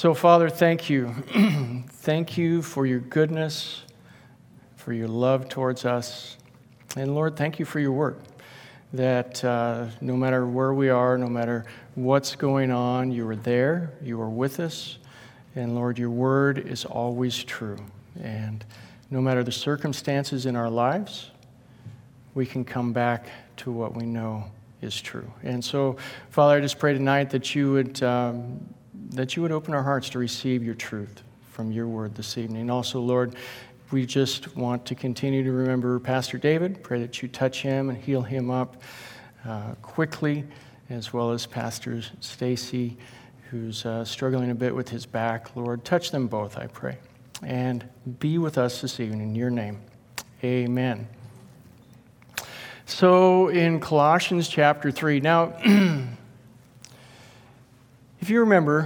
So, Father, thank you. Thank you for your goodness, for your love towards us. And Lord, thank you for your word, that no matter where we are, no matter what's going on, you are there, you are with us. And Lord, your word is always true. And no matter the circumstances in our lives, we can come back to what we know is true. And so, Father, I just pray tonight that you would open our hearts to receive your truth from your word this evening. Also, Lord, we just want to continue to remember Pastor David. Pray that you touch him and heal him up quickly, as well as Pastor Stacy, who's struggling a bit with his back. Lord, touch them both, I pray. And be with us this evening in your name. Amen. So in Colossians chapter 3, now, if you remember,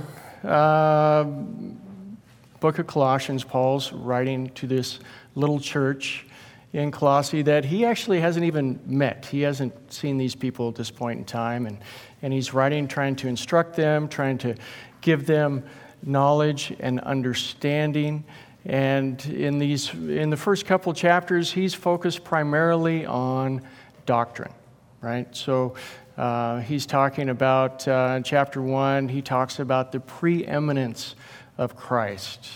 book of Colossians, Paul's writing to this little church in Colossae that he actually hasn't even met. He hasn't seen these people at this point in time, and he's writing, trying to instruct them, trying to give them knowledge and understanding. And in the first couple of chapters, he's focused primarily on doctrine, right? So he's talking about, in chapter 1, he talks about the preeminence of Christ.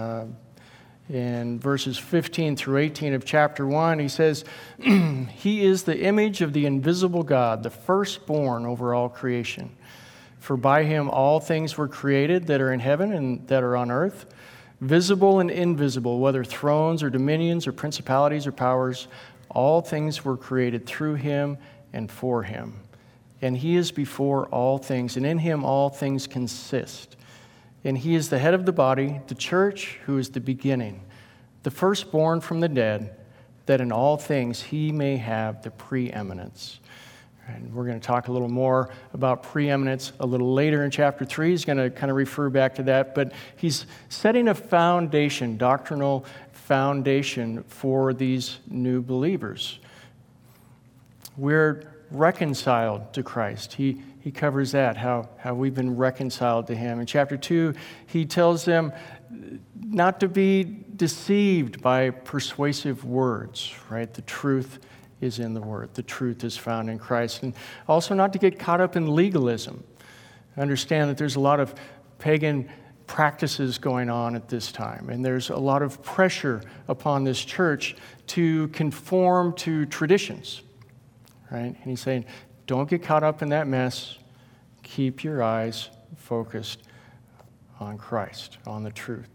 In verses 15 through 18 of chapter 1, he says, He is the image of the invisible God, the firstborn over all creation. For by him all things were created that are in heaven and that are on earth, visible and invisible, whether thrones or dominions or principalities or powers, all things were created through him and for him. And he is before all things, and in him all things consist. And he is the head of the body, the church, who is the beginning, the firstborn from the dead, that in all things he may have the preeminence. And we're going to talk a little more about preeminence a little later in chapter 3. He's going to kind of refer back to that, but he's setting a foundation, doctrinal foundation for these new believers. We're reconciled to Christ. He covers that, how we've been reconciled to him. In chapter 2, he tells them not to be deceived by persuasive words, right? The truth is in the word. The truth is found in Christ. And also not to get caught up in legalism. Understand that there's a lot of pagan practices going on at this time, and there's a lot of pressure upon this church to conform to traditions, right? And he's saying, don't get caught up in that mess. Keep your eyes focused on Christ, on the truth.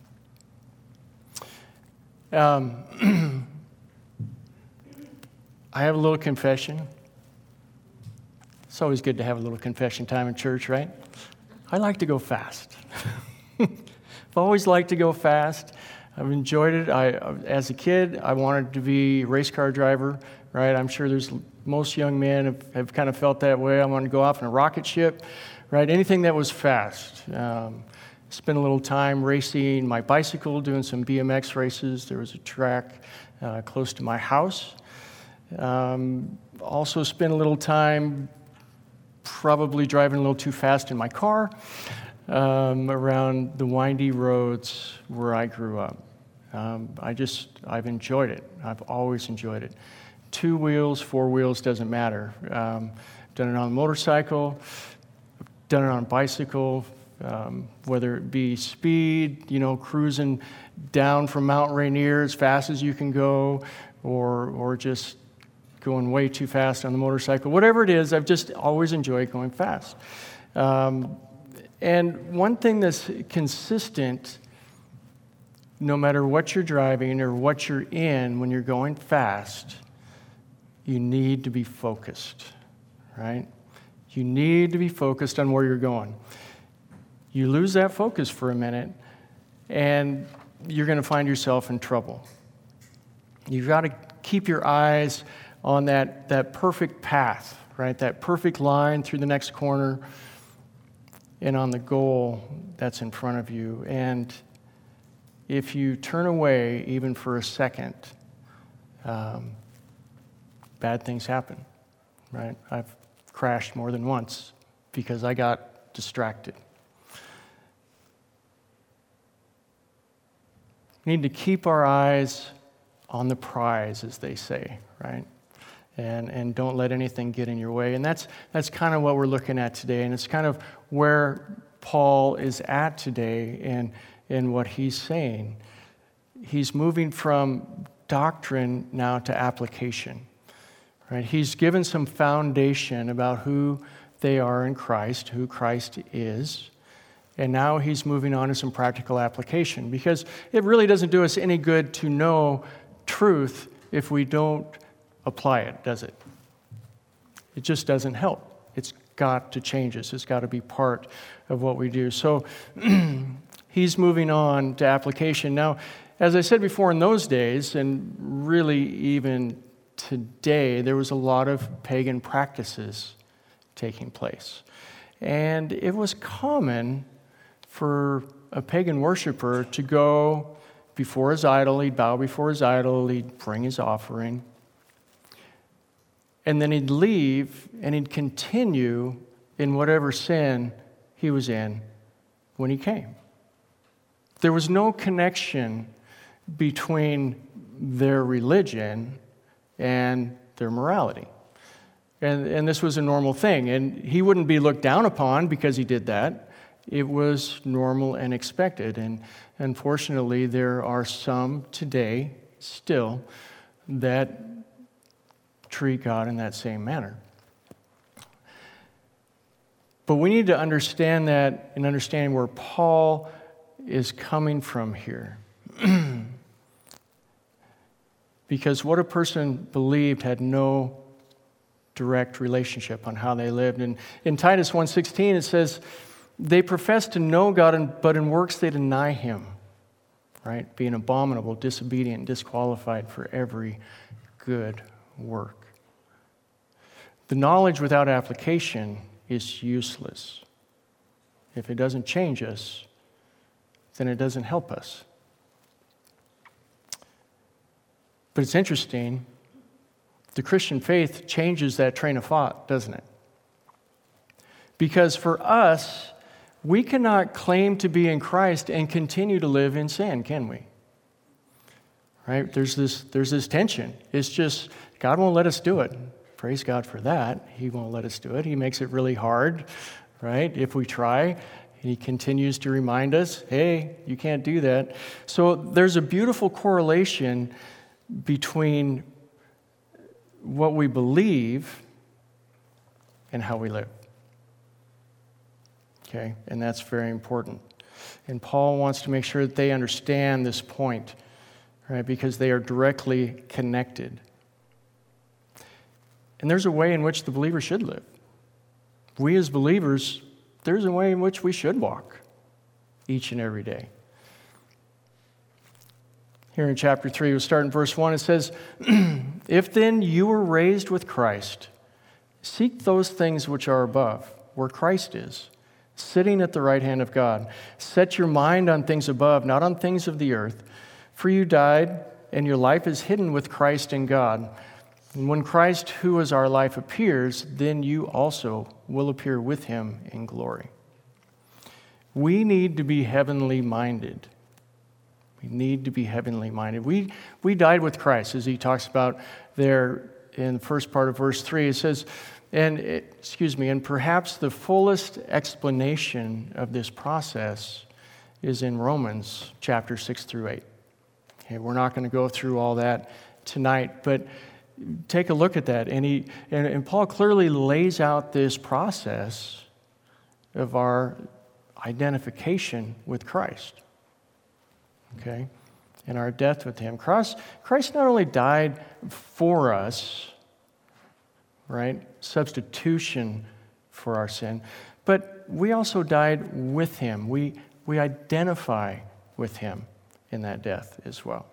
I have a little confession. It's always good to have a little confession time in church, right? I like to go fast. I've always liked to go fast. I've enjoyed it. As a kid, I wanted to be a race car driver, right? I'm sure most young men have kind of felt that way. I wanted to go off in a rocket ship, right? Anything that was fast. Spent a little time racing my bicycle, doing some BMX races. There was a track close to my house. Also spent a little time probably driving a little too fast in my car around the windy roads where I grew up. I've enjoyed it. I've always enjoyed it. 2 wheels, 4 wheels, doesn't matter. Done it on a motorcycle, done it on a bicycle, whether it be speed, cruising down from Mount Rainier as fast as you can go, or just going way too fast on the motorcycle. Whatever it is, I've just always enjoyed going fast. And one thing that's consistent, no matter what you're driving or what you're in, when you're going fast, you need to be focused, right? You need to be focused on where you're going. You lose that focus for a minute, and you're going to find yourself in trouble. You've got to keep your eyes on that perfect path, right? That perfect line through the next corner and on the goal that's in front of you. And if you turn away even for a second, bad things happen, right? I've crashed more than once because I got distracted. We need to keep our eyes on the prize, as they say, right? And don't let anything get in your way. And that's kind of what we're looking at today. And it's kind of where Paul is at today in what he's saying. He's moving from doctrine now to application. Right? He's given some foundation about who they are in Christ, who Christ is. And now he's moving on to some practical application, because it really doesn't do us any good to know truth if we don't apply it, does it? It just doesn't help. It's got to change us. It's got to be part of what we do. So he's moving on to application. Now, as I said before, in those days, and really even today, there was a lot of pagan practices taking place. And it was common for a pagan worshiper to go before his idol, he'd bow before his idol, he'd bring his offering, and then he'd leave and he'd continue in whatever sin he was in when he came. There was no connection between their religion and their morality. And this was a normal thing. And he wouldn't be looked down upon because he did that. It was normal and expected. And unfortunately, there are some today still that treat God in that same manner. But we need to understand that and understand where Paul is coming from here. Because what a person believed had no direct relationship on how they lived. And in Titus 1:16 it says, they profess to know God, but in works they deny him, right? Being abominable, disobedient, disqualified for every good work. The knowledge without application is useless. If it doesn't change us, then it doesn't help us. But it's interesting, the Christian faith changes that train of thought, doesn't it? Because for us, we cannot claim to be in Christ and continue to live in sin, can we? Right? There's this tension. It's just, God won't let us do it. Praise God for that. He won't let us do it. He makes it really hard, right? If we try, he continues to remind us, hey, you can't do that. So there's a beautiful correlation between what we believe and how we live. Okay? And that's very important. And Paul wants to make sure that they understand this point, right? Because they are directly connected. And there's a way in which the believer should live. We as believers, there's a way in which we should walk each and every day. Here in chapter 3, we'll start in verse 1. It says, if then you were raised with Christ, seek those things which are above, where Christ is, sitting at the right hand of God. Set your mind on things above, not on things of the earth. For you died, and your life is hidden with Christ in God. And when Christ, who is our life, appears, then you also will appear with him in glory. We need to be heavenly minded. We need to be heavenly minded. We died with Christ, as he talks about there in the first part of verse 3. It says, and perhaps the fullest explanation of this process is in Romans chapter 6 through 8. Okay, we're not going to go through all that tonight, but take a look at that. And Paul clearly lays out this process of our identification with Christ. Okay? And our death with him. Christ not only died for us, right? Substitution for our sin, but we also died with him. We identify with him in that death as well.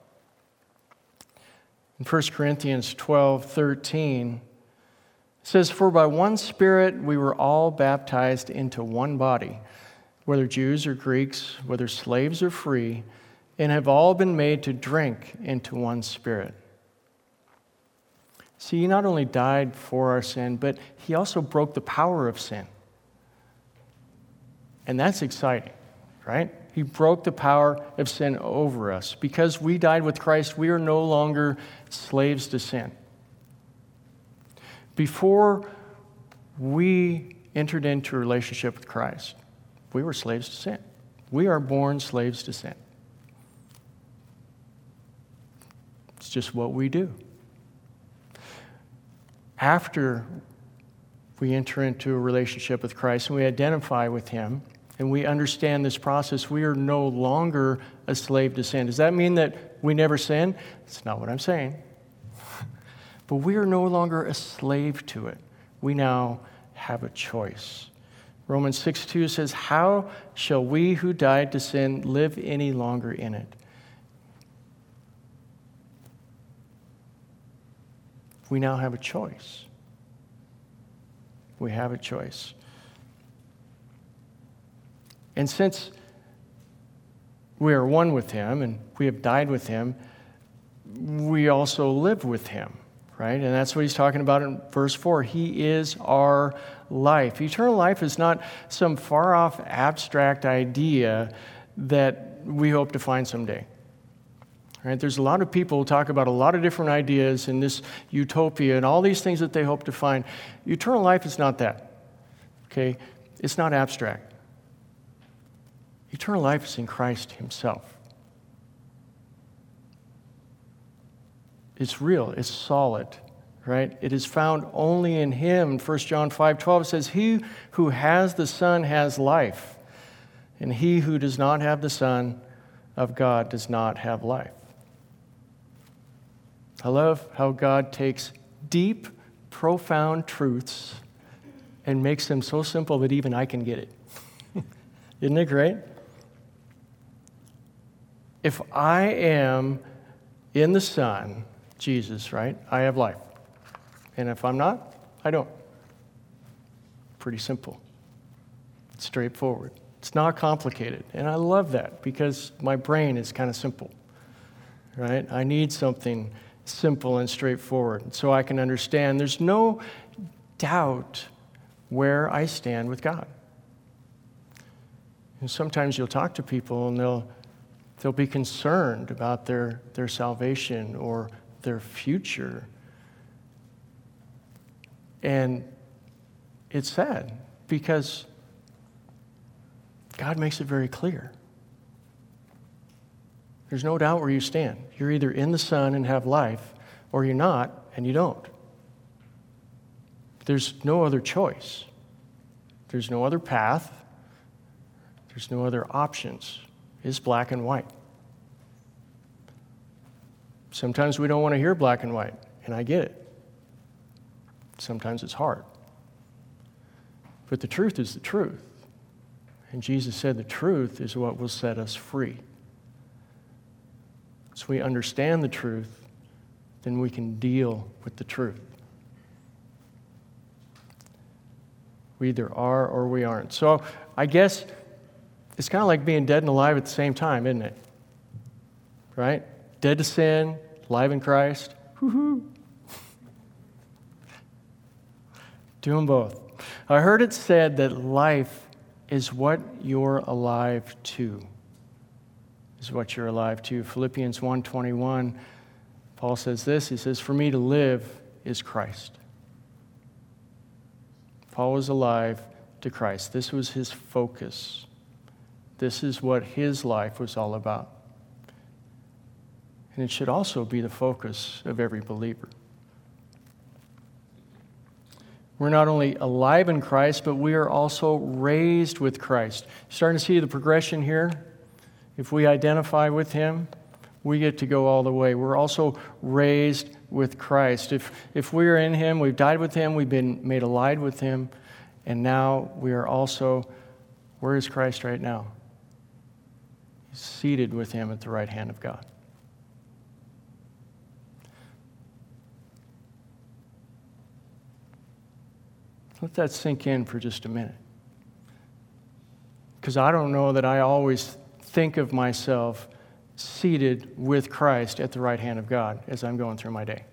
In 1 Corinthians 12:13, it says, for by one Spirit we were all baptized into one body, whether Jews or Greeks, whether slaves or free, and have all been made to drink into one Spirit. See, he not only died for our sin, but he also broke the power of sin. And that's exciting. right? He broke the power of sin over us. Because we died with Christ, we are no longer slaves to sin. Before we entered into a relationship with Christ, we were slaves to sin. We are born slaves to sin. It's just what we do. After we enter into a relationship with Christ and we identify with Him and we understand this process, we are no longer a slave to sin. Does that mean that we never sin? That's not what I'm saying. But we are no longer a slave to it. We now have a choice. Romans 6:2 says, "How shall we who died to sin live any longer in it?" We now have a choice. We have a choice. And since we are one with Him and we have died with Him, we also live with Him, right? And that's what He's talking about in verse 4. He is our life. Eternal life is not some far-off abstract idea that we hope to find someday. Right? There's a lot of people who talk about a lot of different ideas in this utopia and all these things that they hope to find. Eternal life is not that. Okay? It's not abstract. Eternal life is in Christ Himself. It's real. It's solid. Right? It is found only in Him. 1 John 5:12 says, "He who has the Son has life, and he who does not have the Son of God does not have life." I love how God takes deep, profound truths and makes them so simple that even I can get it. Isn't it great? If I am in the Son, Jesus, right, I have life. And if I'm not, I don't. Pretty simple. It's straightforward. It's not complicated. And I love that because my brain is kind of simple, right? I need something simple and straightforward so I can understand. There's no doubt where I stand with God. And sometimes you'll talk to people and they'll be concerned about their salvation or their future. And it's sad because God makes it very clear. There's no doubt where you stand. You're either in the Son and have life, or you're not and you don't. There's no other choice. There's no other path. There's no other options. It's black and white. Sometimes we don't want to hear black and white, and I get it. Sometimes it's hard. But the truth is the truth. And Jesus said the truth is what will set us free. So we understand the truth, then we can deal with the truth. We either are or we aren't. So I guess it's kind of like being dead and alive at the same time, isn't it? Right? Dead to sin, alive in Christ. Woo-hoo. Do them both. I heard it said that life is what you're alive to. Is what you're alive to. Philippians 1:21, Paul says this. He says, "For me to live is Christ." Paul was alive to Christ. This was his focus. This is what his life was all about. And it should also be the focus of every believer. We're not only alive in Christ, but we are also raised with Christ. Starting to see the progression here? If we identify with Him, we get to go all the way. We're also raised with Christ. If we are in Him, we've died with Him, we've been made alive with Him, and now we are also, where is Christ right now? He's seated with Him at the right hand of God. Let that sink in for just a minute. Because I don't know that I always think of myself seated with Christ at the right hand of God as I'm going through my day.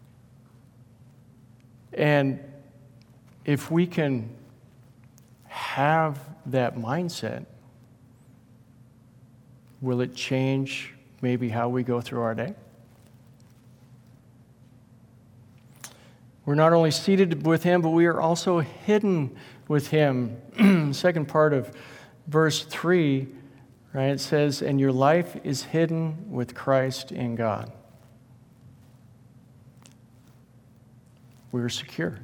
And if we can have that mindset, will it change maybe how we go through our day? We're not only seated with him, but we are also hidden with him. Second part of verse 3, right? It says, and your life is hidden with Christ in God. We're secure.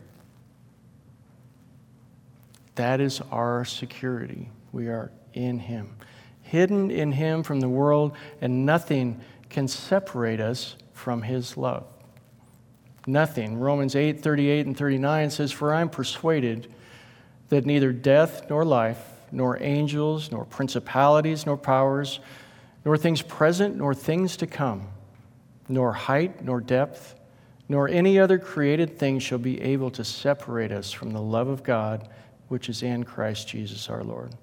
That is our security. We are in him. Hidden in him from the world, and nothing can separate us from his love. Nothing. Romans 8:38 and 39 says, for I am persuaded that neither death nor life, nor angels, nor principalities, nor powers, nor things present, nor things to come, nor height, nor depth, nor any other created thing shall be able to separate us from the love of God, which is in Christ Jesus our Lord.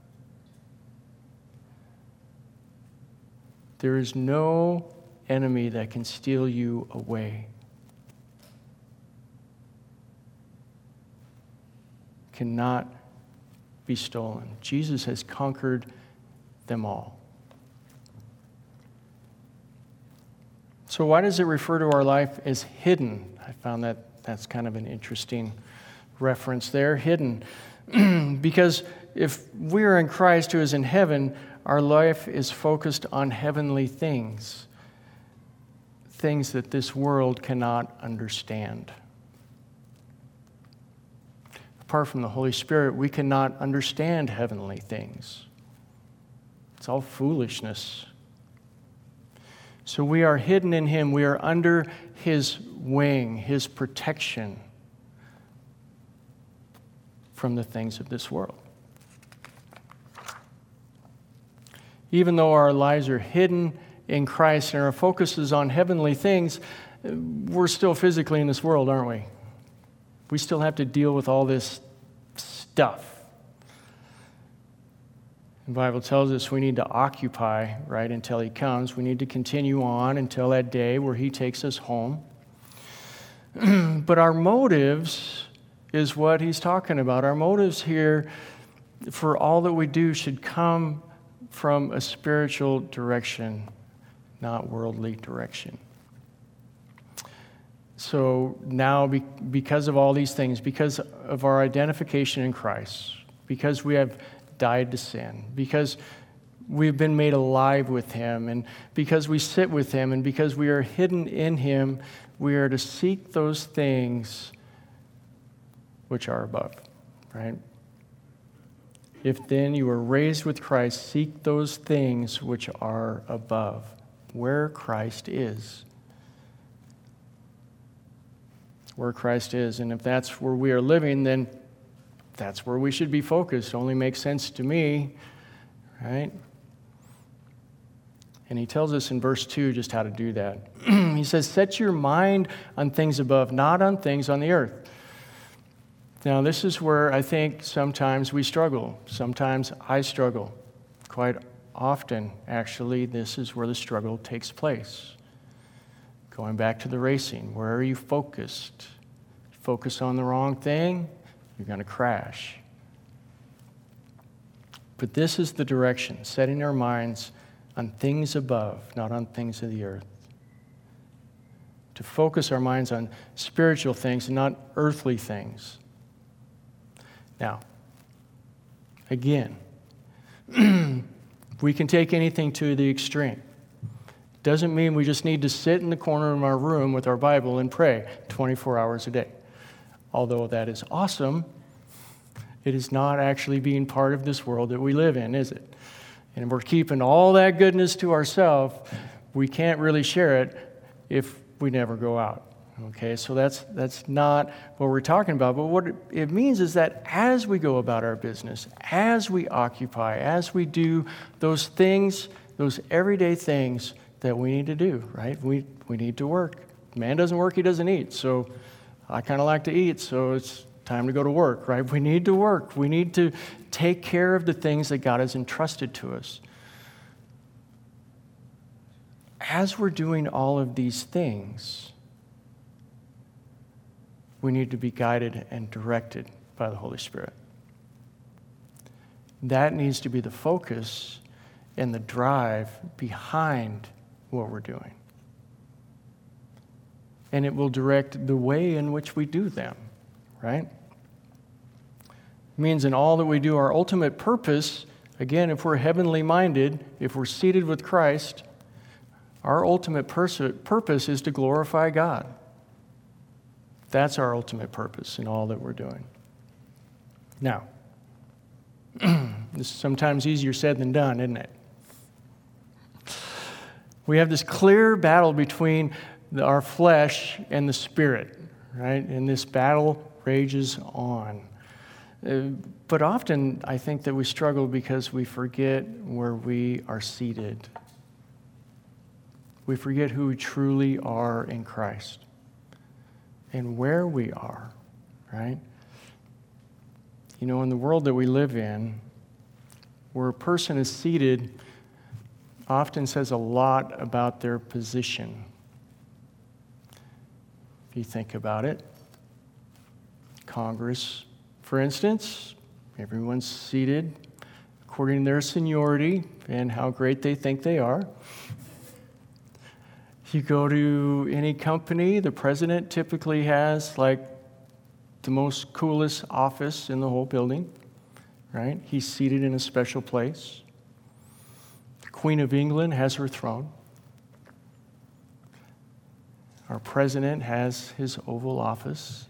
There is no enemy that can steal you away. Cannot be stolen. Jesus has conquered them all. So why does it refer to our life as hidden? I found that's kind of an interesting reference there, hidden. Because if we are in Christ who is in heaven, our life is focused on heavenly things, things that this world cannot understand. Apart from the Holy Spirit, we cannot understand heavenly things. It's all foolishness. So we are hidden in him. We are under his wing, his protection from the things of this world. Even though our lives are hidden in Christ and our focus is on heavenly things, we're still physically in this world, aren't we? We still have to deal with all this stuff. The Bible tells us we need to occupy, right, until he comes. We need to continue on until that day where he takes us home. But our motives is what he's talking about. Our motives here for all that we do should come from a spiritual direction, not worldly direction. So now, because of all these things, because of our identification in Christ, because we have died to sin, because we've been made alive with him, and because we sit with him, and because we are hidden in him, we are to seek those things which are above, right? If then you were raised with Christ, seek those things which are above, where Christ is. Where Christ is. And if that's where we are living, then that's where we should be focused. Only makes sense to me, right? And he tells us in verse 2 just how to do that. He says, set your mind on things above, not on things on the earth. Now, this is where I think sometimes we struggle. Sometimes I struggle. Quite often, actually, this is where the struggle takes place. Going back to the racing, where are you focused? Focus on the wrong thing, you're going to crash. But this is the direction, setting our minds on things above, not on things of the earth. To focus our minds on spiritual things and not earthly things. Now, again, we can take anything to the extreme. Doesn't mean we just need to sit in the corner of our room with our Bible and pray 24 hours a day. Although that is awesome, it is not actually being part of this world that we live in, is it? And we're keeping all that goodness to ourselves. We can't really share it if we never go out. Okay, so that's not what we're talking about. But what it means is that as we go about our business, as we occupy, as we do those things, those everyday things that we need to do, right? We need to work. Man doesn't work, he doesn't eat. So I kind of like to eat, so it's time to go to work, right? We need to work. We need to take care of the things that God has entrusted to us. As we're doing all of these things, we need to be guided and directed by the Holy Spirit. That needs to be the focus and the drive behind what we're doing. And it will direct the way in which we do them, right? It means in all that we do, our ultimate purpose, again, if we're heavenly minded, if we're seated with Christ, our ultimate purpose is to glorify God. That's our ultimate purpose in all that we're doing. Now, this is sometimes easier said than done, isn't it? We have this clear battle between our flesh and the spirit, right? And this battle rages on. But often, I think that we struggle because we forget where we are seated. We forget who we truly are in Christ and where we are, right? You know, in the world that we live in, where a person is seated often says a lot about their position. If you think about it, Congress, for instance, everyone's seated according to their seniority and how great they think they are. You go to any company, the president typically has like the most coolest office in the whole building, right? He's seated in a special place. The Queen of England has her throne. Our president has his Oval Office.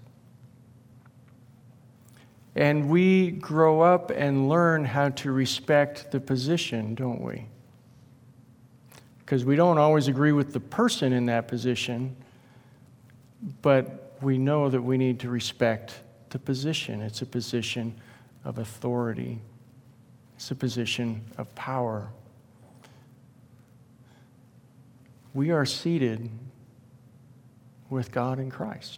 And we grow up and learn how to respect the position, don't we? Because we don't always agree with the person in that position, but we know that we need to respect the position. It's a position of authority. It's a position of power. We are seated with God in Christ.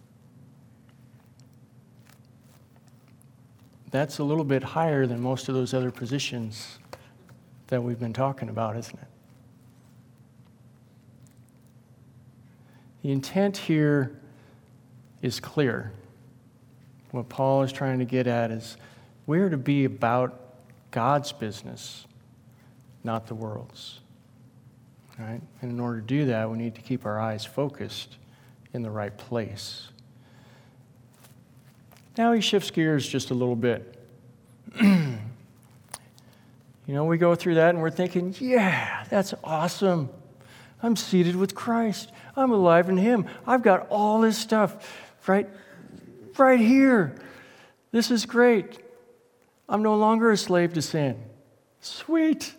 That's a little bit higher than most of those other positions that we've been talking about, isn't it? The intent here is clear. What Paul is trying to get at is we're to be about God's business, not the world's. Right? And in order to do that, we need to keep our eyes focused in the right place. Now he shifts gears just a little bit. You know, we go through that and we're thinking, yeah, that's awesome. I'm seated with Christ. I'm alive in Him. I've got all this stuff right here. This is great. I'm no longer a slave to sin. Sweet.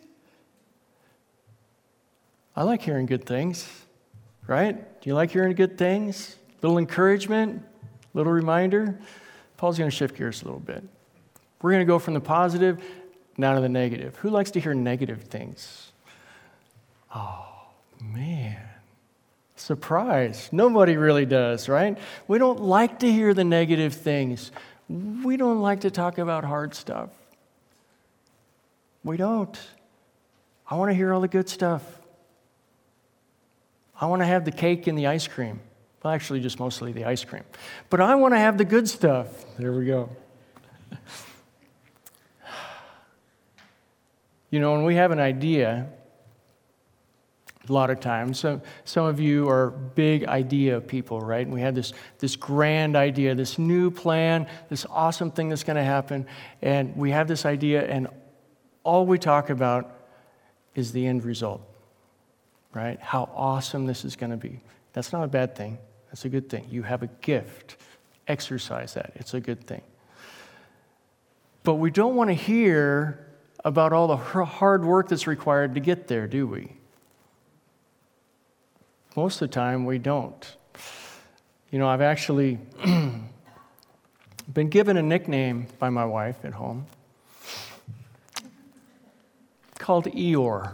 I like hearing good things, right? Do you like hearing good things? Little encouragement, little reminder. Paul's going to shift gears a little bit. We're going to go from the positive now to the negative. Who likes to hear negative things? Oh, man. Surprise. Nobody really does, right? We don't like to hear the negative things. We don't like to talk about hard stuff. We don't. I want to hear all the good stuff. I want to have the cake and the ice cream. Well, actually, just mostly the ice cream. But I want to have the good stuff. There we go. You know, when we have an idea, a lot of times, some of you are big idea people, right? And we have this grand idea, this new plan, this awesome thing that's going to happen. And we have this idea, and all we talk about is the end result, right? How awesome this is going to be. That's not a bad thing. That's a good thing. You have a gift. Exercise that. It's a good thing. But we don't want to hear about all the hard work that's required to get there, do we? Most of the time, we don't. You know, I've actually been given a nickname by my wife at home called Eeyore.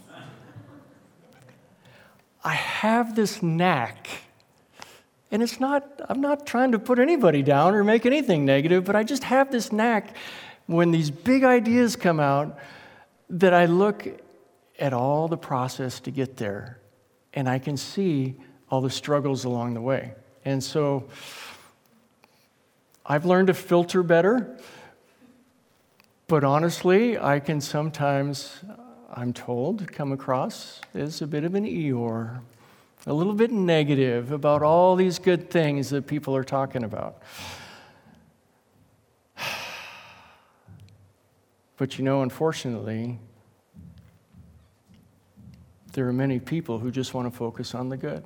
I have this knack, and I'm not trying to put anybody down or make anything negative, but I just have this knack when these big ideas come out that I look at all the process to get there, and I can see all the struggles along the way. And so I've learned to filter better, But honestly, I can sometimes, I'm told, come across as a bit of an Eeyore, a little bit negative about all these good things that people are talking about. But unfortunately, there are many people who just want to focus on the good.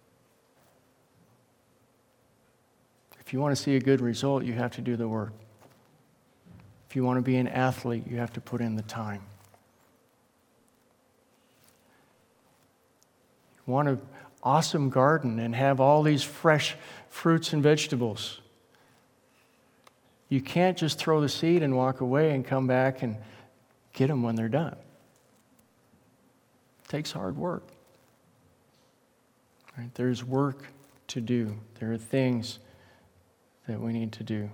If you want to see a good result, you have to do the work. If you want to be an athlete, you have to put in the time. You want an awesome garden and have all these fresh fruits and vegetables. You can't just throw the seed and walk away and come back and get them when they're done. It takes hard work. Right? There's work to do. There are things that we need to do.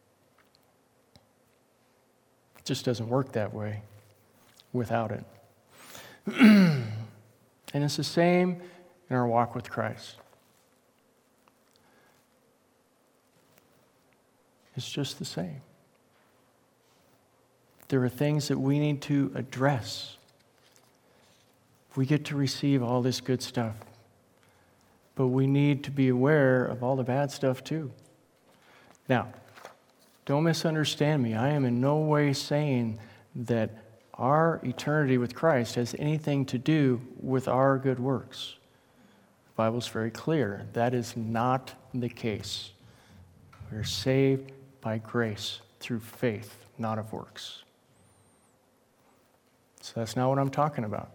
It just doesn't work that way without it. And it's the same in our walk with Christ. It's just the same. There are things that we need to address. We get to receive all this good stuff, but we need to be aware of all the bad stuff too. Now, don't misunderstand me. I am in no way saying that our eternity with Christ has anything to do with our good works. The Bible's very clear. That is not the case. We're saved by grace through faith, not of works. So that's not what I'm talking about.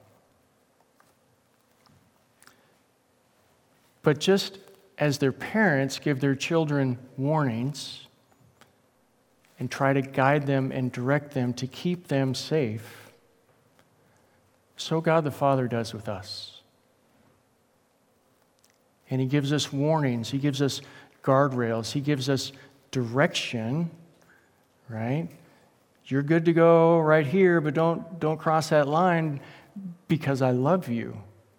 But just as their parents give their children warnings and try to guide them and direct them to keep them safe, so God the Father does with us. And He gives us warnings. He gives us guardrails. He gives us direction, right? You're good to go right here, but don't cross that line because I love you.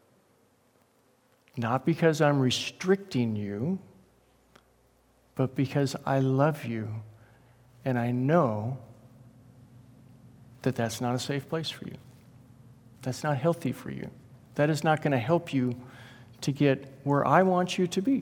Not because I'm restricting you, but because I love you and I know that that's not a safe place for you. That's not healthy for you. That is not going to help you to get where I want you to be.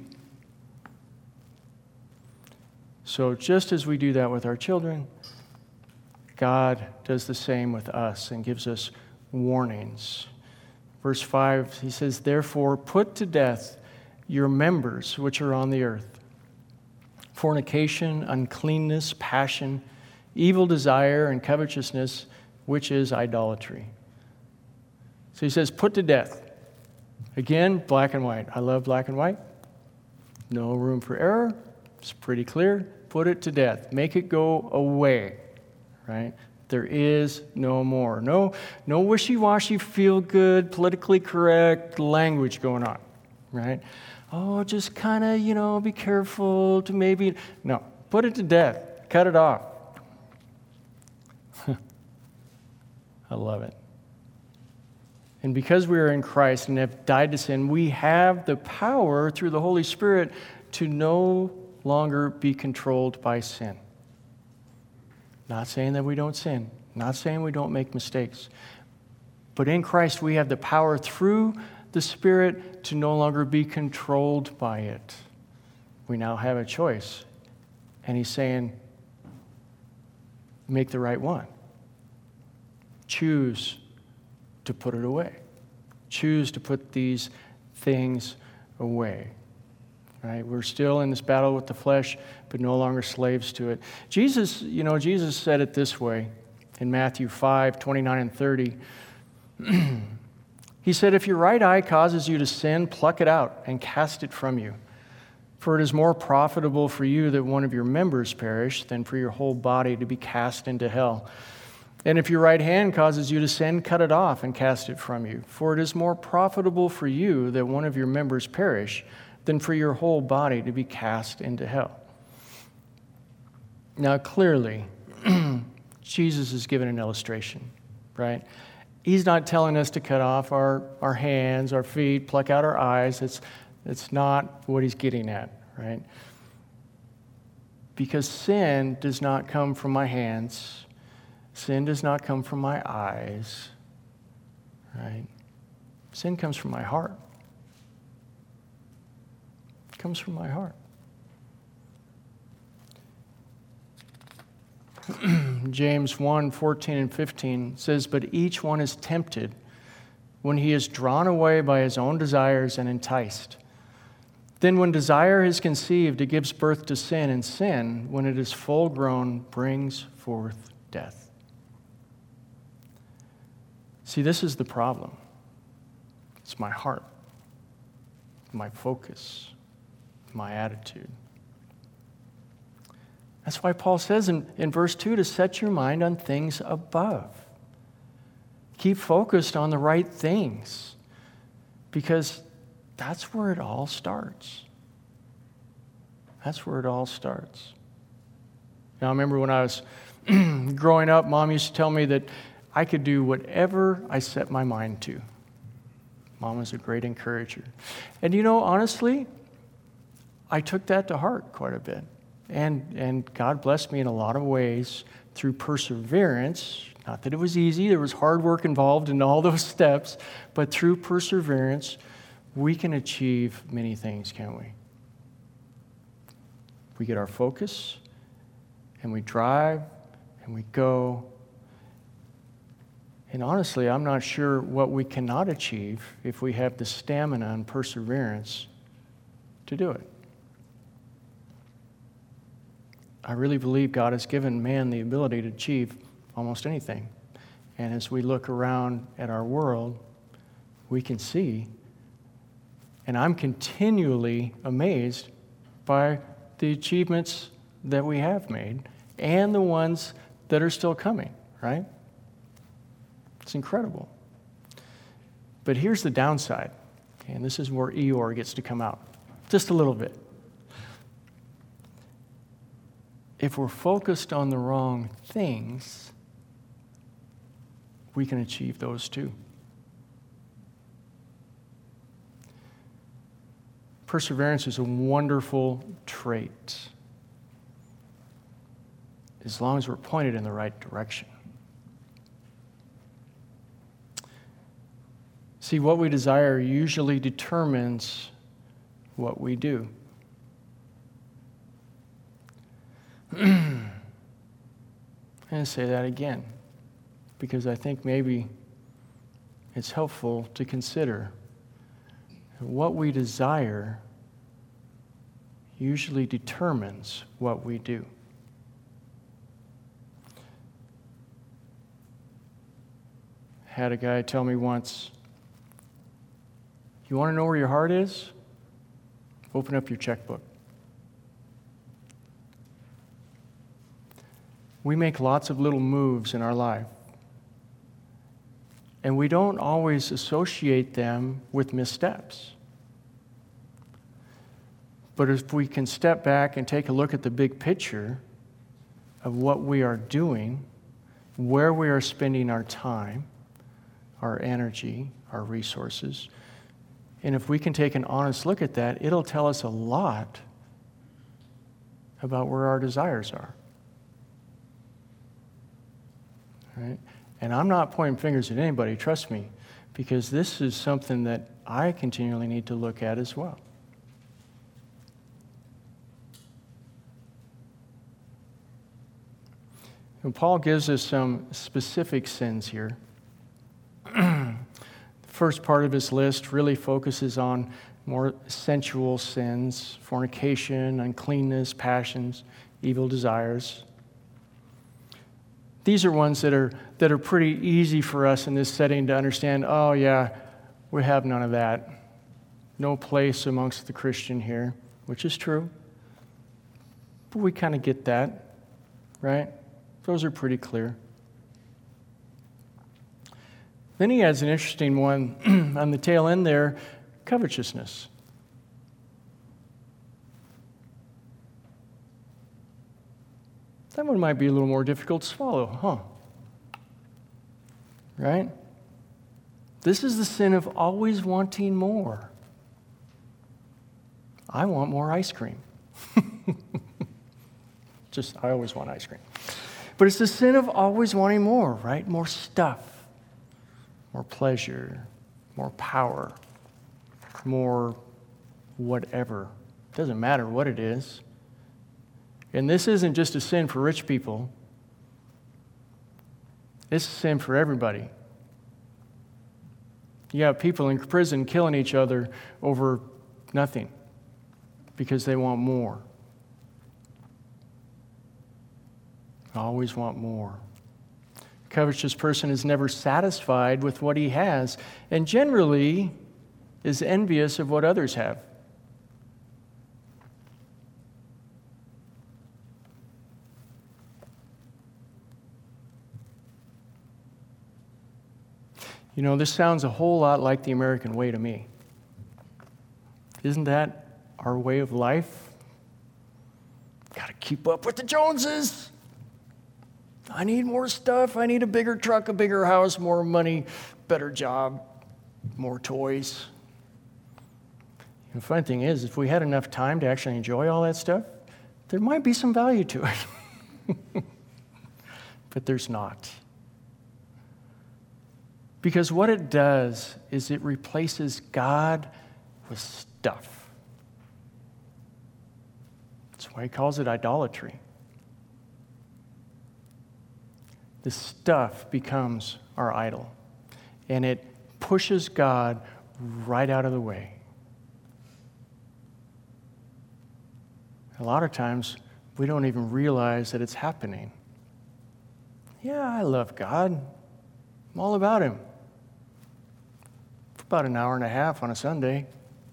So just as we do that with our children, God does the same with us and gives us warnings. Verse 5, He says, "Therefore put to death your members which are on the earth: fornication, uncleanness, passion, evil desire, and covetousness, which is idolatry." So He says, put to death. Again, black and white. I love black and white. No room for error. It's pretty clear. Put it to death. Make it go away, right? There is no more. No wishy-washy, feel-good, politically correct language going on, right? Oh, just kind of, be careful to maybe. No, put it to death. Cut it off. I love it. And because we are in Christ and have died to sin, we have the power through the Holy Spirit to no longer be controlled by sin. Not saying that we don't sin. Not saying we don't make mistakes. But in Christ, we have the power through the Spirit to no longer be controlled by it. We now have a choice. And He's saying, make the right one. Choose to put it away. Choose to put these things away. Right? We're still in this battle with the flesh, but no longer slaves to it. Jesus said it this way in Matthew 5, 29 and 30. He said, "If your right eye causes you to sin, pluck it out and cast it from you. For it is more profitable for you that one of your members perish than for your whole body to be cast into hell. And if your right hand causes you to sin, cut it off and cast it from you. For it is more profitable for you that one of your members perish than for your whole body to be cast into hell." Now, clearly, Jesus is giving an illustration, right? He's not telling us to cut off our hands, our feet, pluck out our eyes. It's not what He's getting at, right? Because sin does not come from my hands, Sin does not come from my eyes, right? Sin comes from my heart. It comes from my heart. James 1:14 and 15 says, "But each one is tempted when he is drawn away by his own desires and enticed. Then when desire is conceived, it gives birth to sin, and sin, when it is full grown, brings forth death." See, this is the problem. It's my heart, my focus, my attitude. That's why Paul says in verse 2 to set your mind on things above. Keep focused on the right things, because that's where it all starts. That's where it all starts. Now, I remember when I was growing up, Mom used to tell me that I could do whatever I set my mind to. Mom was a great encourager. And honestly, I took that to heart quite a bit. And God blessed me in a lot of ways through perseverance. Not that it was easy. There was hard work involved in all those steps. But through perseverance, we can achieve many things, can't we? We get our focus, and we drive, and we go. And honestly, I'm not sure what we cannot achieve if we have the stamina and perseverance to do it. I really believe God has given man the ability to achieve almost anything. And as we look around at our world, we can see, and I'm continually amazed by the achievements that we have made and the ones that are still coming, right? It's incredible. But here's the downside, and this is where Eeyore gets to come out just a little bit. If we're focused on the wrong things, we can achieve those too. Perseverance is a wonderful trait, as long as we're pointed in the right direction. See, what we desire usually determines what we do. I'm going to say that again, because I think maybe it's helpful to consider that what we desire usually determines what we do. Had a guy tell me once, "You want to know where your heart is? Open up your checkbook." We make lots of little moves in our life, and we don't always associate them with missteps. But if we can step back and take a look at the big picture of what we are doing, where we are spending our time, our energy, our resources, and if we can take an honest look at that, it'll tell us a lot about where our desires are. Right? And I'm not pointing fingers at anybody, trust me, because this is something that I continually need to look at as well. And Paul gives us some specific sins here. The first part of his list really focuses on more sensual sins: fornication, uncleanness, passions, evil desires. These are ones that are pretty easy for us in this setting to understand. Oh yeah, we have none of that. No place amongst the Christian here, which is true. But we kind of get that, right? Those are pretty clear. Then he adds an interesting one on the tail end there: covetousness. That one might be a little more difficult to swallow, huh? Right? This is the sin of always wanting more. I want more ice cream. I always want ice cream. But it's the sin of always wanting more, right? More stuff, more pleasure, more power, more whatever. It doesn't matter what it is. And this isn't just a sin for rich people. It's a sin for everybody. You have people in prison killing each other over nothing because they want more. Always want more. A covetous person is never satisfied with what he has and generally is envious of what others have. You know, this sounds a whole lot like the American way to me. Isn't that our way of life? Got to keep up with the Joneses. I need more stuff. I need a bigger truck, a bigger house, more money, better job, more toys. And the fun thing is, if we had enough time to actually enjoy all that stuff, there might be some value to it. But there's not. Because what it does is it replaces God with stuff. That's why he calls it idolatry. The stuff becomes our idol, and it pushes God right out of the way. A lot of times, we don't even realize that it's happening. Yeah, I love God. I'm all about him. For about an hour and a half on a Sunday.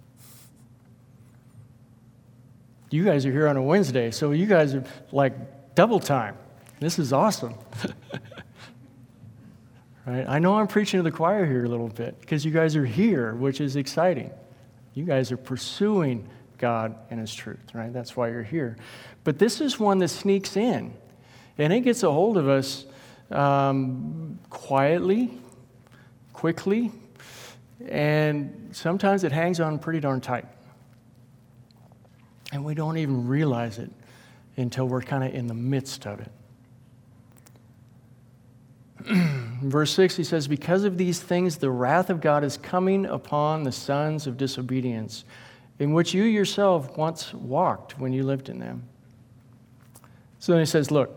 You guys are here on a Wednesday, so you guys are like double time. This is awesome. Right? I know I'm preaching to the choir here a little bit because you guys are here, which is exciting. You guys are pursuing God and his truth, right? That's why you're here. But this is one that sneaks in, and it gets a hold of us quietly, quickly, and sometimes it hangs on pretty darn tight. And we don't even realize it until we're kind of in the midst of it. Verse 6, he says, because of these things, the wrath of God is coming upon the sons of disobedience, in which you yourself once walked when you lived in them. So then he says, look,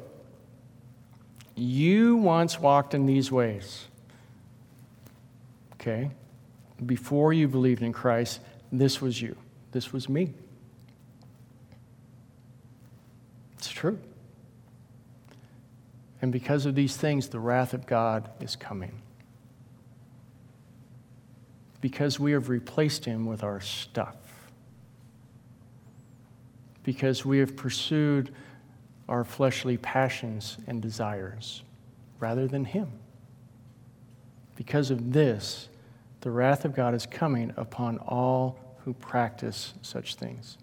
you once walked in these ways. Okay? Before you believed in Christ, this was you. This was me. It's true. And because of these things, the wrath of God is coming. Because we have replaced him with our stuff. Because we have pursued our fleshly passions and desires rather than him. Because of this, the wrath of God is coming upon all who practice such things.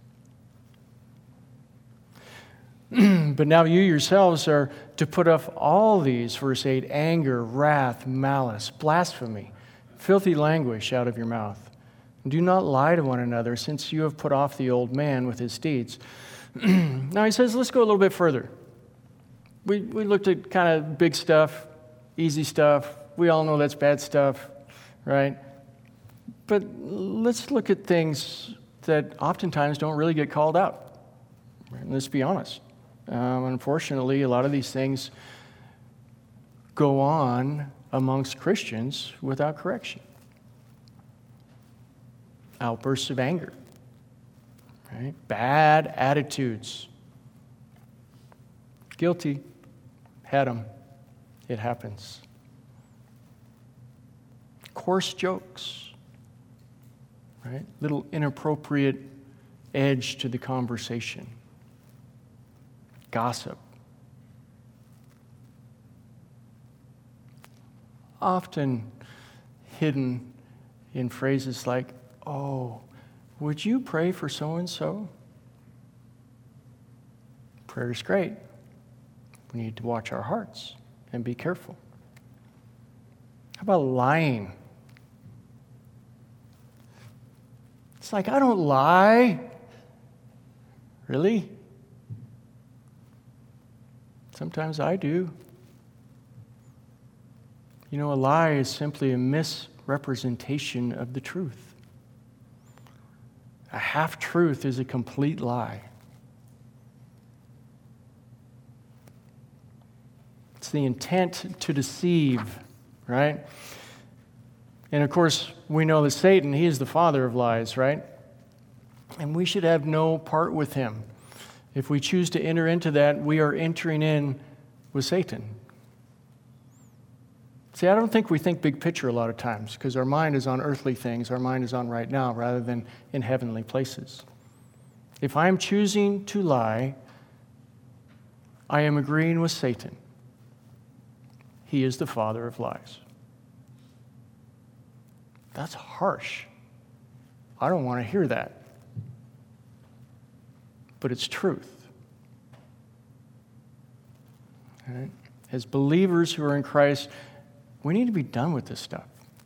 But now you yourselves are to put off all these, verse 8, anger, wrath, malice, blasphemy, filthy language out of your mouth. And do not lie to one another, since you have put off the old man with his deeds. Now he says, let's go a little bit further. We looked at kind of big stuff, easy stuff. We all know that's bad stuff, right? But let's look at things that oftentimes don't really get called out. Let's be honest. Unfortunately, a lot of these things go on amongst Christians without correction. Outbursts of anger, right? Bad attitudes. Guilty. Had them. It happens. Coarse jokes, right? Little inappropriate edge to the conversation. Gossip. Often hidden in phrases like, oh, would you pray for so-and-so? Prayer is great. We need to watch our hearts and be careful. How about lying? It's like, I don't lie. Really? Sometimes I do. You know, a lie is simply a misrepresentation of the truth. A half-truth is a complete lie. It's the intent to deceive, right? And of course, we know that Satan, he is the father of lies, right? And we should have no part with him. If we choose to enter into that, we are entering in with Satan. See, I don't think we think big picture a lot of times because our mind is on earthly things. Our mind is on right now rather than in heavenly places. If I am choosing to lie, I am agreeing with Satan. He is the father of lies. That's harsh. I don't want to hear that. But it's truth. All right? As believers who are in Christ, we need to be done with this stuff.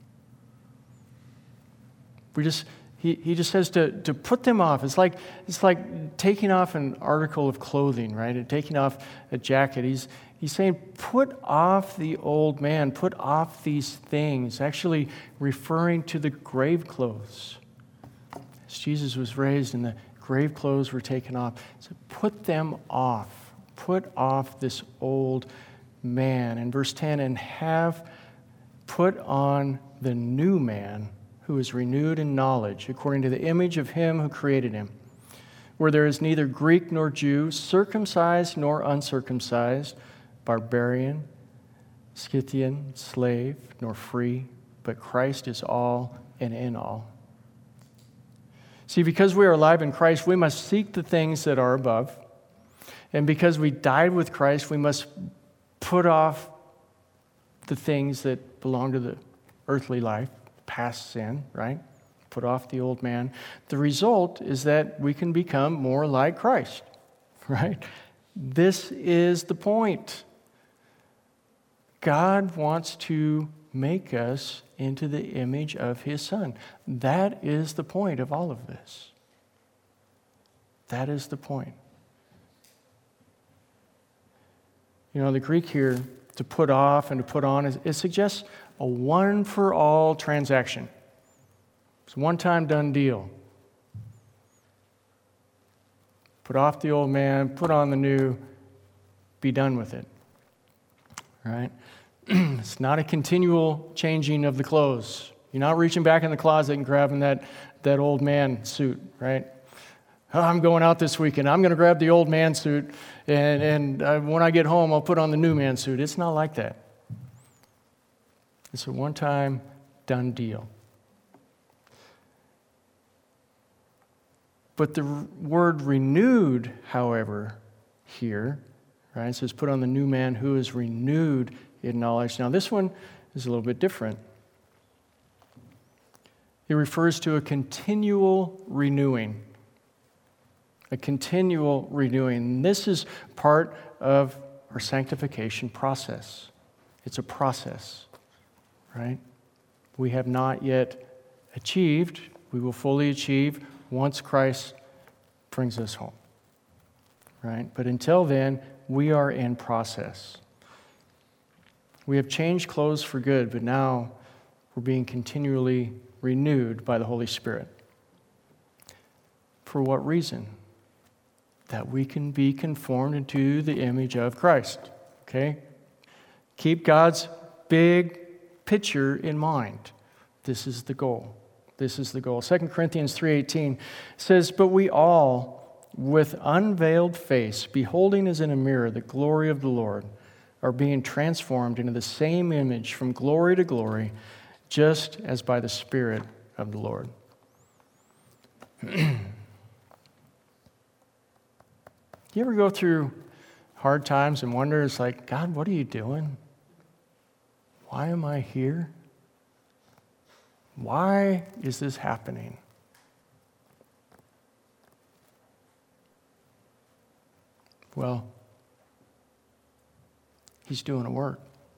He just says to put them off. It's like taking off an article of clothing, right? And taking off a jacket. He's saying, put off the old man, put off these things, actually referring to the grave clothes. As Jesus was raised and the grave clothes were taken off. So put them off. Put off this old man. In verse 10, and have put on the new man who is renewed in knowledge, according to the image of him who created him, where there is neither Greek nor Jew, circumcised nor uncircumcised, barbarian, Scythian, slave, nor free, but Christ is all and in all. See, because we are alive in Christ, we must seek the things that are above. And because we died with Christ, we must put off the things that belong to the earthly life, past sin, right? Put off the old man. The result is that we can become more like Christ, right? This is the point. God wants to make us into the image of his Son. That is the point of all of this. That is the point. You know, the Greek here, to put off and to put on, it suggests a one-for-all transaction. It's a one-time done deal. Put off the old man, put on the new, be done with it. All right? It's not a continual changing of the clothes. You're not reaching back in the closet and grabbing that old man suit, right? Oh, I'm going out this weekend. I'm going to grab the old man suit, and when I get home, I'll put on the new man suit. It's not like that. It's a one-time done deal. But the word renewed, however, here, right, it says put on the new man who is renewed in knowledge. Now, this one is a little bit different. It refers to a continual renewing. A continual renewing. And this is part of our sanctification process. It's a process, right? We have not yet achieved. We will fully achieve once Christ brings us home, right? But until then, we are in process. We have changed clothes for good, but now we're being continually renewed by the Holy Spirit. For what reason? That we can be conformed into the image of Christ, okay? Keep God's big picture in mind. This is the goal. This is the goal. 2 Corinthians 3:18 says, but we all, with unveiled face, beholding as in a mirror the glory of the Lord, are being transformed into the same image from glory to glory, just as by the Spirit of the Lord. You ever go through hard times and wonder, it's like, God, what are you doing? Why am I here? Why is this happening? Well, he's doing a work.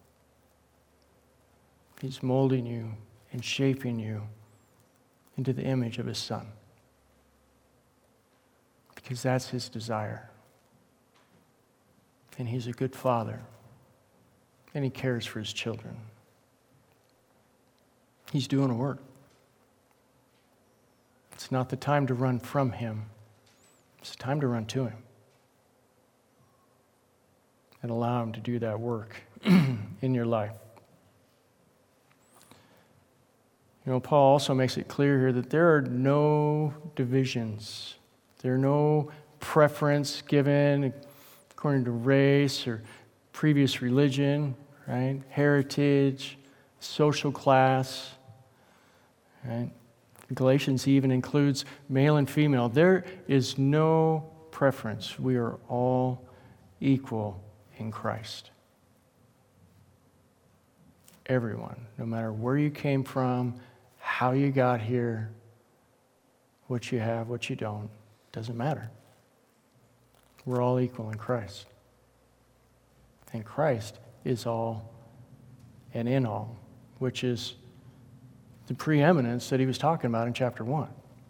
He's molding you and shaping you into the image of his Son. Because that's his desire. And he's a good father. And he cares for his children. He's doing a work. It's not the time to run from him. It's the time to run to him. And allow him to do that work in your life. You know, Paul also makes it clear here that there are no divisions. There are no preference given according to race or previous religion, right? Heritage, social class, right? Galatians even includes male and female. There is no preference. We are all equal in Christ. Everyone, no matter where you came from, how you got here, what you have, what you don't, doesn't matter. We're all equal in Christ. And Christ is all and in all, which is the preeminence that he was talking about in chapter 1.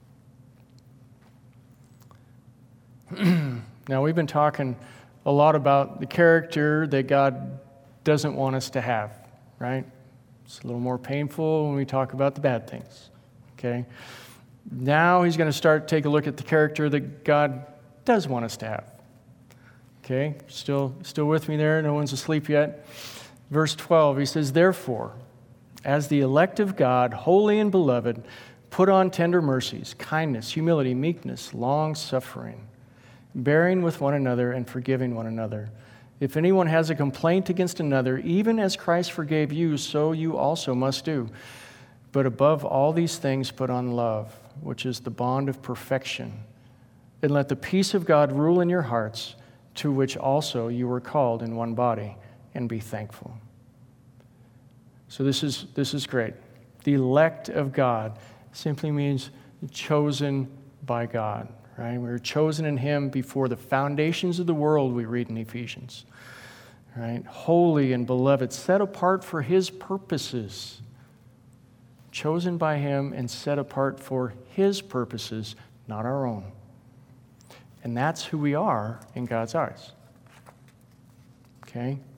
Now, we've been talking a lot about the character that God doesn't want us to have, right? It's a little more painful when we talk about the bad things, okay? Now he's going to start to take a look at the character that God does want us to have. Okay, still with me there? No one's asleep yet? Verse 12, he says, "Therefore, as the elect of God, holy and beloved, put on tender mercies, kindness, humility, meekness, long-suffering, bearing with one another and forgiving one another. If anyone has a complaint against another, even as Christ forgave you, so you also must do. But above all these things, put on love, which is the bond of perfection. And let the peace of God rule in your hearts, to which also you were called in one body, and be thankful." So this is great. The elect of God simply means chosen by God, right? We were chosen in him before the foundations of the world, we read in Ephesians, right? Holy and beloved, set apart for his purposes. Chosen by him and set apart for his purposes, not our own. And that's who we are in God's eyes. Okay?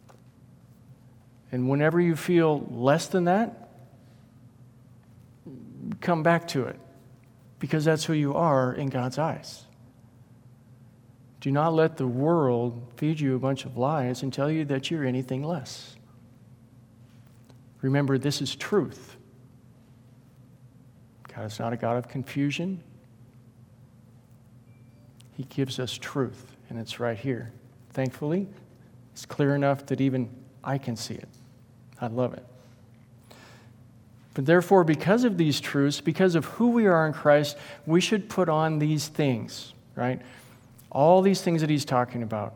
And whenever you feel less than that, come back to it, because that's who you are in God's eyes. Do not let the world feed you a bunch of lies and tell you that you're anything less. Remember, this is truth. God is not a God of confusion. He gives us truth, and it's right here. Thankfully, it's clear enough that even I can see it. I love it. But therefore, because of these truths, because of who we are in Christ, we should put on these things, right? All these things that he's talking about,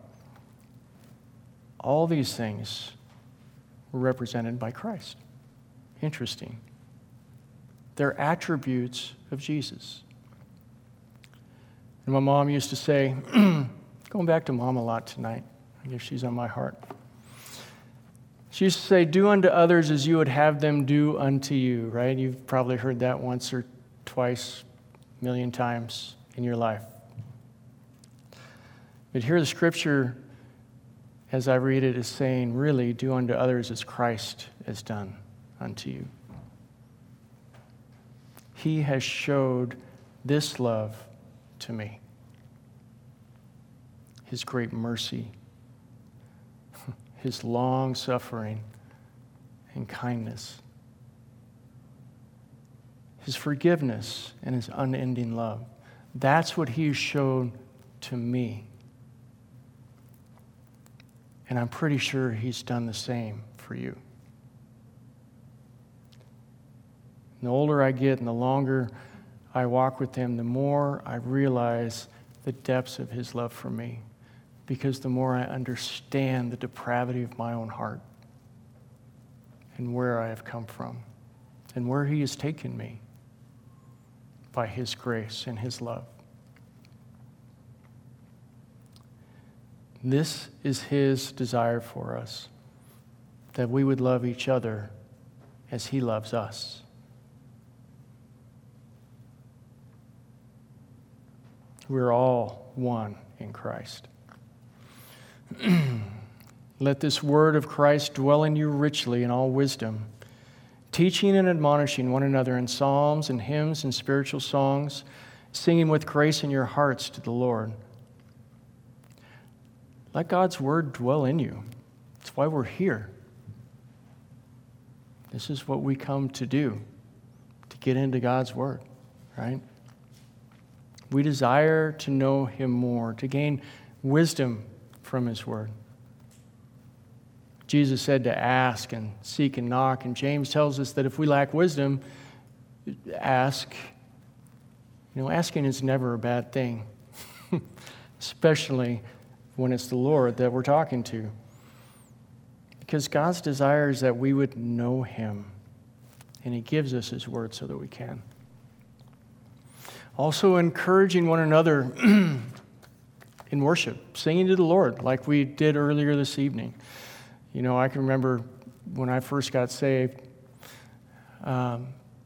all these things were represented by Christ. Interesting. They're attributes of Jesus. And my mom used to say, going back to Mom a lot tonight, I guess she's on my heart. She used to say, "Do unto others as you would have them do unto you," right? You've probably heard that once or twice, a million times in your life. But here the scripture, as I read it, is saying, really, do unto others as Christ has done unto you. He has showed this love to me. His great mercy, his long suffering and kindness, his forgiveness and his unending love. That's what he showed to me. And I'm pretty sure he's done the same for you. And the older I get and the longer I walk with him, the more I realize the depths of his love for me, because the more I understand the depravity of my own heart and where I have come from and where he has taken me by his grace and his love. This is his desire for us, that we would love each other as he loves us. We're all one in Christ. Let this word of Christ dwell in you richly in all wisdom, teaching and admonishing one another in psalms and hymns and spiritual songs, singing with grace in your hearts to the Lord. Let God's word dwell in you. That's why we're here. This is what we come to do, to get into God's word, right? We desire to know him more, to gain wisdom from his word. Jesus said to ask and seek and knock, and James tells us that if we lack wisdom, ask. Asking is never a bad thing, especially when it's the Lord that we're talking to. Because God's desire is that we would know him, and he gives us his word so that we can. Also encouraging one another in worship, singing to the Lord like we did earlier this evening. I can remember when I first got saved, I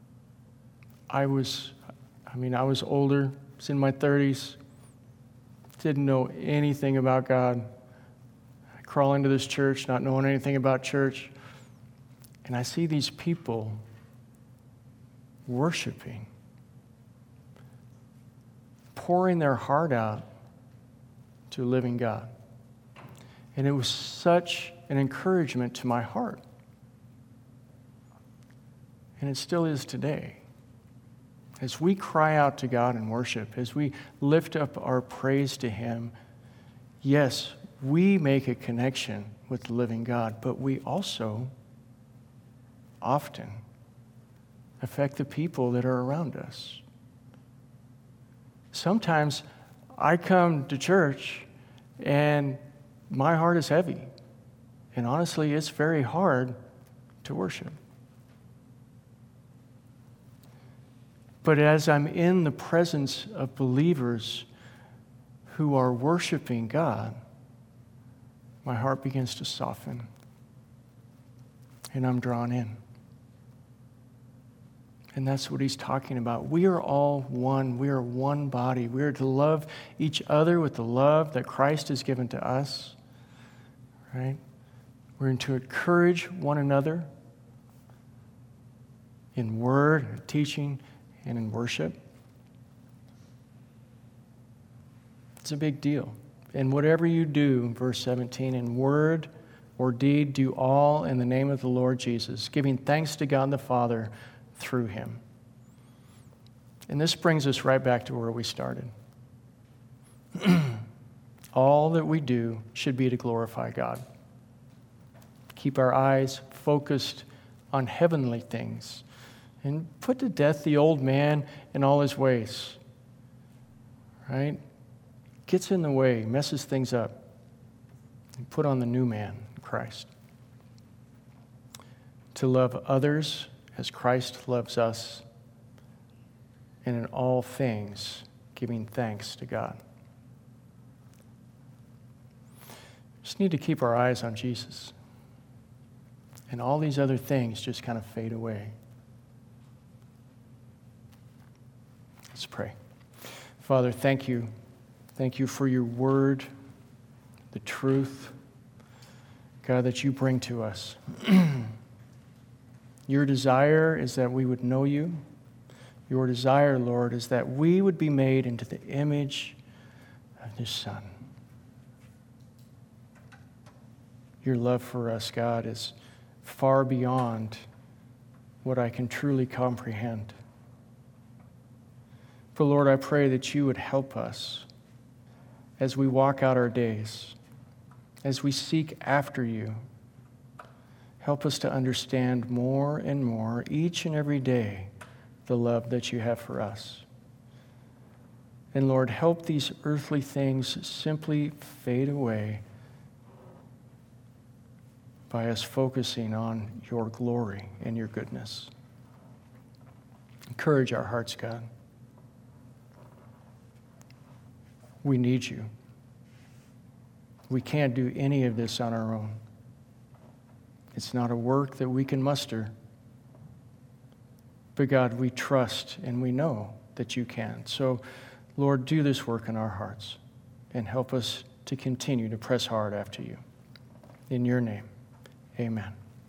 was older, was in my 30s, didn't know anything about God. I crawl into this church not knowing anything about church, and I see these people worshiping, pouring their heart out to a living God. And it was such an encouragement to my heart. And it still is today. As we cry out to God in worship, as we lift up our praise to him, yes, we make a connection with the living God, but we also often affect the people that are around us. Sometimes I come to church and my heart is heavy. And honestly, it's very hard to worship. But as I'm in the presence of believers who are worshiping God, my heart begins to soften. And I'm drawn in. And that's what he's talking about. We are all one. We are one body. We are to love each other with the love that Christ has given to us. Right? We're to encourage one another in word, teaching, and in worship. It's a big deal. And whatever you do, verse 17, in word or deed, do all in the name of the Lord Jesus, giving thanks to God the Father through him. And this brings us right back to where we started. All that we do should be to glorify God. Keep our eyes focused on heavenly things and put to death the old man in all his ways. Right? Gets in the way, messes things up. And put on the new man, Christ. To love others as Christ loves us, and in all things giving thanks to God. Just need to keep our eyes on Jesus. And all these other things just kind of fade away. Let's pray. Father, thank you. Thank you for your word, the truth, God, that you bring to us. Your desire is that we would know you. Your desire, Lord, is that we would be made into the image of your Son. Your love for us, God, is far beyond what I can truly comprehend. But Lord, I pray that you would help us as we walk out our days, as we seek after you. Help us to understand more and more each and every day the love that you have for us. And Lord, help these earthly things simply fade away by us focusing on your glory and your goodness. Encourage our hearts, God. We need you. We can't do any of this on our own. It's not a work that we can muster. But God, we trust and we know that you can. So, Lord, do this work in our hearts and help us to continue to press hard after you. In your name, amen.